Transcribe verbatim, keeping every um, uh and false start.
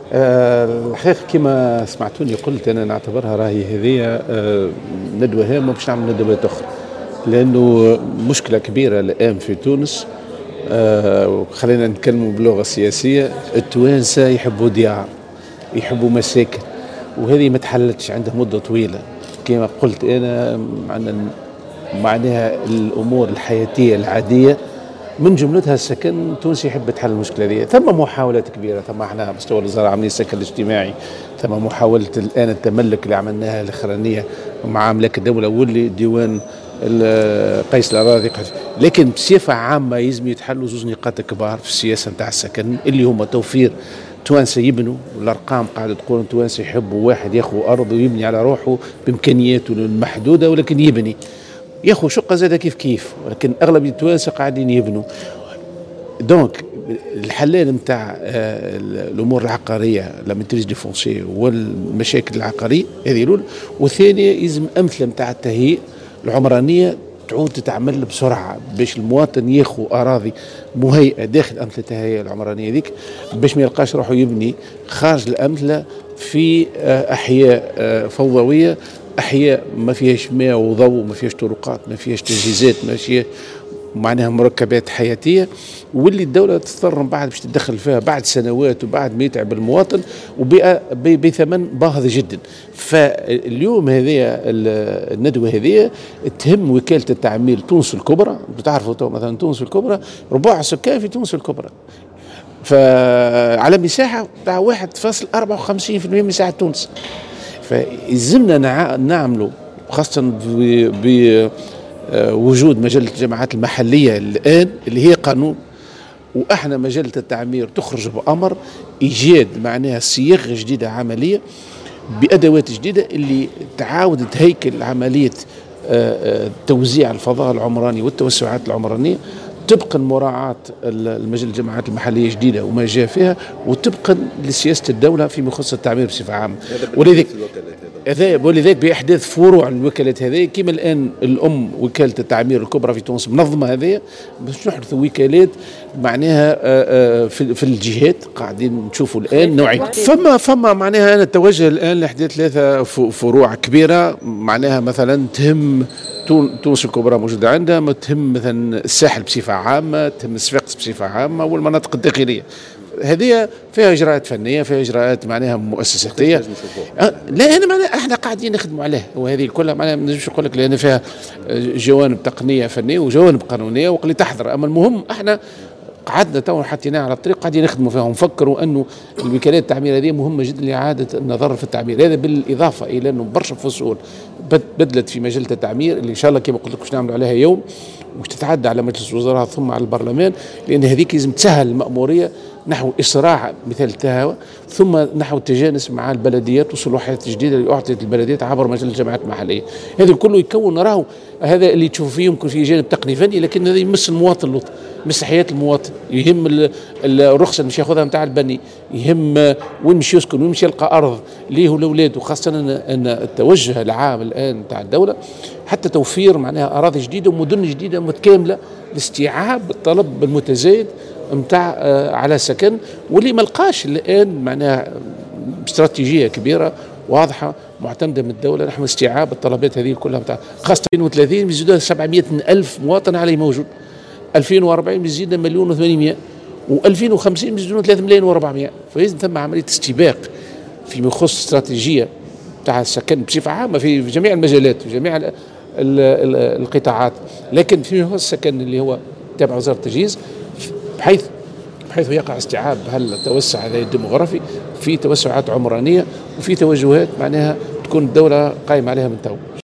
آه، الحقيقة كما سمعتوني قلت أنا نعتبرها راهي هذه آه، ندوة هامة باش نعمل ندوات أخرى، لأنه مشكلة كبيرة الآن في تونس. آه، خلينا نتكلموا باللغة السياسية، التوانسة يحبوا ديار، يحبوا مساكن، وهذه ما تحلتش عندها مدة طويلة. كما قلت أنا معنا معناها الأمور الحياتية العادية من جملتها السكن. تونس يحب تحل المشكله هذه. ثم محاولات كبيره، ثم احنا مستوى الوزاره عاملين السكن الاجتماعي، ثم محاوله الان التملك اللي عملناها الاخرانيه مع ملاك الدوله واللي ديوان قيس الاراضي. لكن بصفه عامه يلزم يتحلوا زوج نقاط كبار في السياسه نتاع السكن، اللي هما توفير توانسه يبنوا، والارقام قاعده تقول توانسه يحبوا واحد ياخذ ارض ويبني على روحه بامكانياته المحدوده، ولكن يبني ياخذ شقه زاده كيف كيف، ولكن اغلب التوانسه قاعدين يبنوا. دونك الحلال نتاع الامور العقاريه لا ميتريز دي فونسي والمشاكل العقاريه هذه الاولى، والثانيه يلزم امثله نتاع التهيئ العمرانيه تعود تتعمل بسرعه باش المواطن ياخذ اراضي مهيئه داخل امثله التهيئه العمرانيه ذيك، باش ما يلقاش روحه يبني خارج الامثله في احياء فوضويه، احياء ما فيهاش ماء وضوء، ما فيهاش طرقات، ما فيهاش تجهيزات، ما فيهاش معناها مركبات حياتيه، واللي الدوله تضطر من بعد باش تتدخل فيها بعد سنوات وبعد ما يتعب المواطن وبثمن باهظ جدا. فاليوم هذه الندوه هذه تهم وكاله التعمير تونس الكبرى. بتعرفوا مثلا تونس الكبرى ربع سكان في تونس الكبرى، فعلى مساحه تاع واحد فاصل أربعة وخمسين بالمئة من مساحه تونس. فيلزمنا نعملوا خاصه بوجود مجله الجماعات المحليه الان اللي هي قانون، واحنا مجله التعمير تخرج بامر ايجاد معناها صياغه جديده عمليه بادوات جديده اللي تعاود تهيكل عمليه توزيع الفضاء العمراني والتوسعات العمرانيه طبقا مراعاة المجلة الجماعات المحلية جديدة وما جاء فيها، وطبقا لسياسة الدولة فيما يخص التعمير بصفة عامة. ولذلك هذا ولذلك بإحداث فروع الوكالات هذه، كما الآن الأم وكالة التعمير الكبرى في تونس منظمة هذه، باش نحدثوا وكالات معناها في في الجهات قاعدين نشوفوا الآن نوعية. فما فما معناها أنا أتوجه الآن لإحداث ثلاثة فروع كبيرة معناها مثلا تهم تونس الكبرى موجودة عندها، ما تهم مثلا الساحل بصفة عامة، تهم الصفاقس بصفة عامة والمناطق الداخلية. هذه فيها إجراءات فنية، فيها إجراءات معناها مؤسساتية. أه لا أنا معناها إحنا قاعدين نخدموا عليها، وهذه كلها معناها ما نجمش نقول لك لأن فيها جوانب تقنية فنية وجوانب قانونية وقلي تحضر. أما المهم إحنا قعدنا تو حطيناها على الطريق قاعدين نخدموا فيها، ونفكروا انه الوكالات التعمير هذه مهمه جدا لاعاده النظر في التعمير هذا، بالاضافه الى انه برشا فصول بدلت في مجله التعمير اللي ان شاء الله كما قلت لك باش نعملوا عليها يوم وش تتعدى على مجلس الوزراء ثم على البرلمان، لان هذيك لازم تسهل الماموريه نحو اسراع مثال التهاوى، ثم نحو التجانس مع البلديات والصلاحيات الجديده اللي اعطيت البلديات عبر مجله الجماعات المحليه. هذا كله يكون راهو هذا اللي تشوف فيه يمكن فيه جانب تقني فني، لكن هذا يمس المواطن اللطف، يمس حياه المواطن، يهم الرخصه اللي مش ياخذها نتاع البني، يهم وين مش يسكن، وين مش يلقى ارض ليه ولاولاده، وخاصه ان التوجه العام الان نتاع الدوله حتى توفير معناها اراضي جديده ومدن جديده متكامله لاستيعاب الطلب المتزايد نتاع آه على سكن، واللي ما لقاش الان معناها استراتيجيه كبيره واضحه معتمده من الدوله نحو استيعاب الطلبات هذه كلها نتاع خاصه ألفين وثلاثين بيزيدوا سبعمئة ألف مواطن عليه موجود، ألفين وأربعين بيزيدنا مليون وثمانمئة، وألفين وخمسين بيزيدوا ثلاثة ملايين وأربعمئة. فإذا ثم عمليه استباق فيما يخص استراتيجيه تاع السكن بصفه عامه في جميع المجالات في جميع ال ال ال القطاعات، لكن فيما يخص السكن اللي هو تابع وزاره التجهيز بحيث بحيث يقع استيعاب هالتوسع هذا الديموغرافي في توسعات عمرانيه وفي توجهات معناها تكون الدوله قائمه عليها من تو.